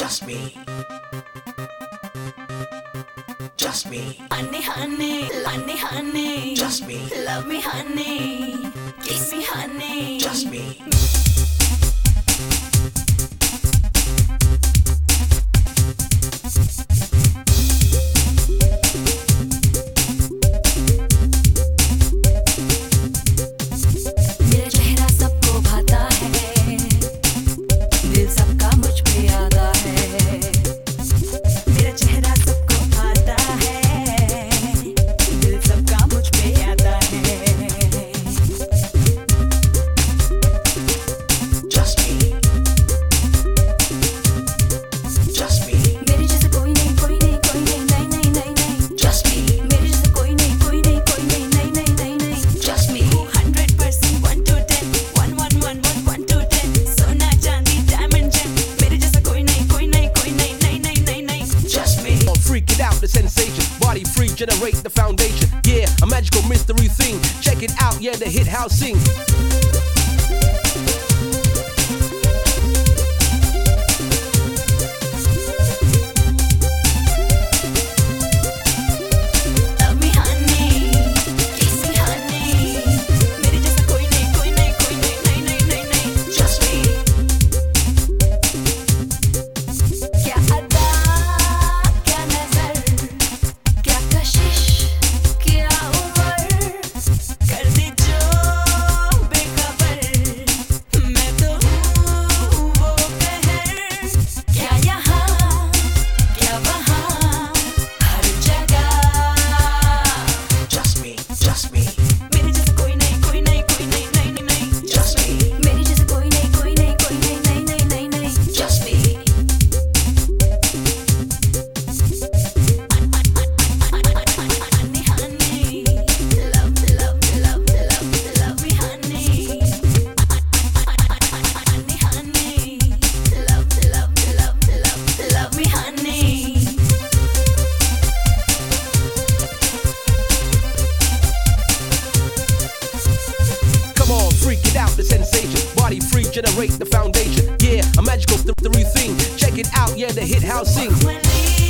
Just me. Just me. Honey, honey, honey, honey. Just me. Love me, honey. Kiss me, honey. Just me. मेरा चेहरा सबको भाता है, दिल सबका मुझ पे आता है। मेरा चेहरा सबको भाता है, दिल सबका मुझ पे आता है। Just me. Just me. मेरे जैसा कोई नहीं, कोई नहीं, कोई नहीं, नहीं, नहीं, नहीं, नहीं। Just me. मेरे जैसा कोई नहीं, कोई नहीं, कोई नहीं, नहीं, नहीं, नहीं, नहीं। Just me. 100% 1 to 10, 1 1 1 1 1 to 10। सोना चांदी डायमंड जेम, मेरे जैसा कोई नहीं, कोई नहीं, कोई नहीं, नहीं, नहीं, नहीं, नहीं। Just me. Freak it out, the sensation. Body free, generate the foundation. Yeah, a magical mystery thing. Check it out, yeah, the hit house sing. Love me honey, kiss me honey। मेरे जैसा कोई नहीं, कोई नहीं, कोई नहीं, नहीं, नहीं, नहीं, नहीं। Just me. क्या अदा, क्या नजर, क्या कशिश, क्या उम्र, कर दे जो बेखबर, मैं तो हूँ वो कहर। क्या यहाँ, क्या वहाँ, हर जगह। Just me. Just me. मेरे जैसा कोई नहीं, कोई नहीं, कोई नहीं, नहीं, नहीं, नहीं। Just me. मेरे जैसा कोई नहीं, कोई नहीं, कोई नहीं, नहीं, नहीं, नहीं, नहीं। Just me. Honey, honey, love, love, love, love, love me, honey। Honey, honey, love, love, love, love, love me, honey। Come on, freak it out, the sensation. Body free, generate the foundation. Yeah, a magical mystery thing. Check it out, yeah, the hit house sing. Mali